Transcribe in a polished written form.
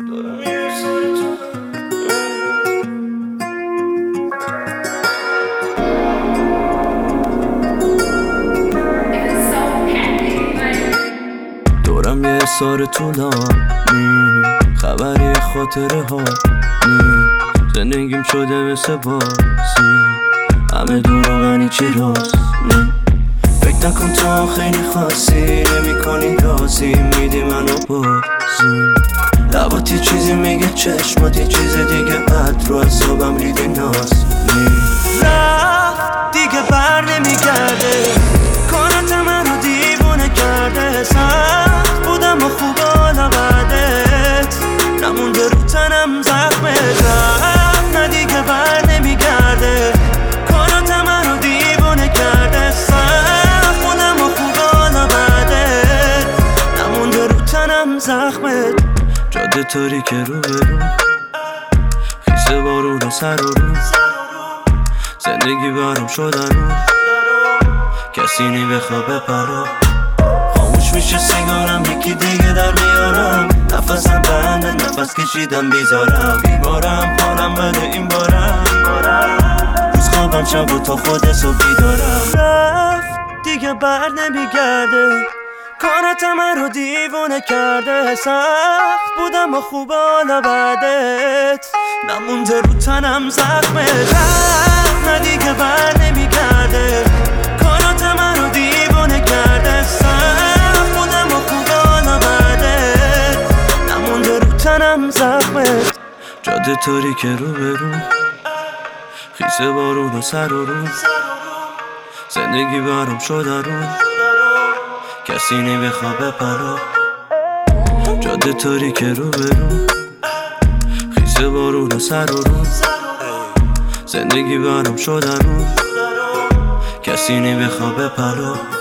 دورم یه سار طولانی، خبری خاطره ها زندگیم شده مثل بازی، همه دورانی چی راست فکر نکن تو خیلی خاصی، نمی کنی رازی، میدی منو بازی. لبات یه چیزی میگه، چشمات یه چیز دیگه، عد رو از صبحم ریدی ناز رفت دیگه بر نمیگرده، کارت منو دیوونه کرده. سخت بودم و خوب حالا بعدت نمونده رو تنم زخمت. رفت نه دیگه بر نمیگرده، کارت منو دیوونه کرده. سخت بودم و خوب حالا بعدت نمونده رو تنم زخمت. جاده تاریک رو برو، خیس بارون و سر و رو، زندگی برام شدن رو کسی نی بخواب بپرا. خاموش میشه سیگارم، یکی دیگه در میارم، نفسم بنده نفس کشیدم بیزارم. بیمارم حالم بده این بارم، روز خوابم شب و تا خود صبحی دارم. رفت دیگه بر نمیگرده، کارت من رو دیوونه کرده. سخت بودم و خوب حالا بعدت نمونده رو تنم زخمت. رفت نه دیگه بر نمیگرده، کارت من رو دیوونه کرده. سخت بودم و خوب حالا بعدت نمونده رو تنم زخمت. جاده تاریک رو برو، خیس بارون و سر و رو، زندگی برام شده رو کسی نی بخواب بپرا. جاده تاریک رو برو، خیس بارون و سر و رو، زندگی برام شده رو کسی نی بخواب بپرا.